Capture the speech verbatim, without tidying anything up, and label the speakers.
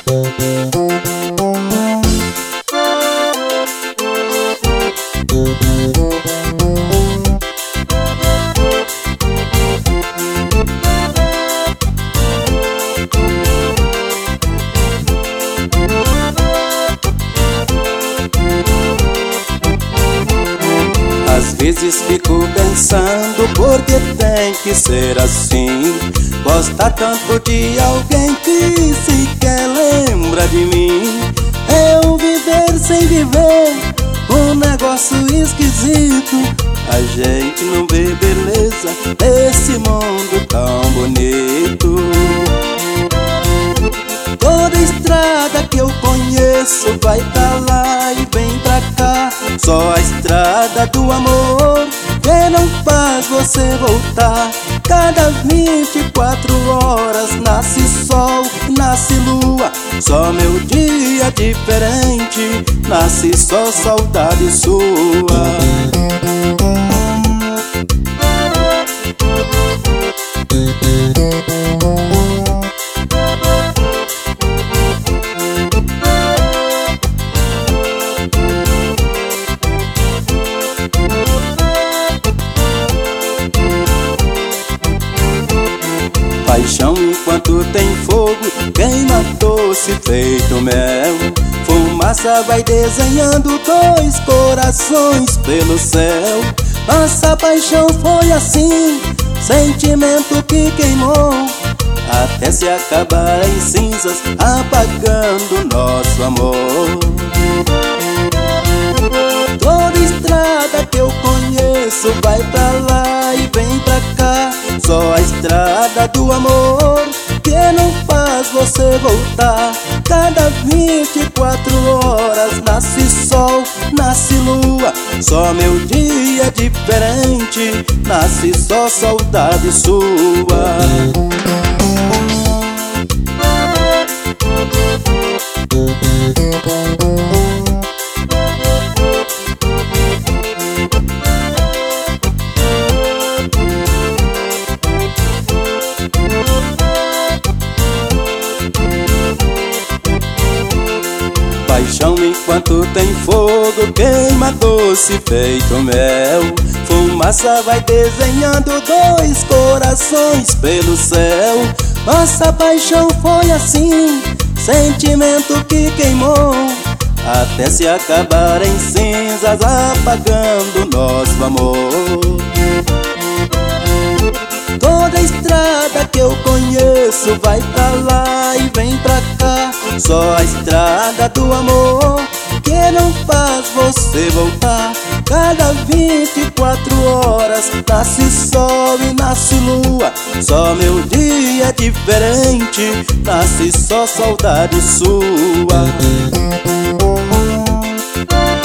Speaker 1: Às vezes fico pensando por que tem que ser assim. Gosta tanto de alguém que sequer lembra de mim. Eu viver sem viver, um negócio esquisito. A gente não vê beleza nesse mundo tão bonito. Toda estrada que eu conheço vai pra lá e vem pra cá. Só a estrada do amor que não faz você voltar. Cada vinte e quatro horas nasce sol, nasce lua. Só meu dia diferente, nasce só saudade sua. Paixão enquanto tem fogo, queima doce feito mel. Fumaça vai desenhando dois corações pelo céu. Nossa paixão foi assim, sentimento que queimou, até se acabar em cinzas, apagando nosso amor. Toda estrada que eu conheço vai pra lá e vem pra cá. Só a estrada do amor que não faz você voltar. Cada vinte e quatro horas nasce sol, nasce lua. Só meu dia diferente, nasce só saudade sua. Paixão enquanto tem fogo, queima doce feito mel. Fumaça vai desenhando dois corações pelo céu. Nossa paixão foi assim, sentimento que queimou, até se acabar em cinzas, apagando nosso amor. Toda estrada que eu conheço vai pra lá e vem pra cá. Só a estrada do amor que não faz você voltar. Cada vinte e quatro horas nasce sol e nasce lua. Só meu dia diferente, nasce só saudade sua.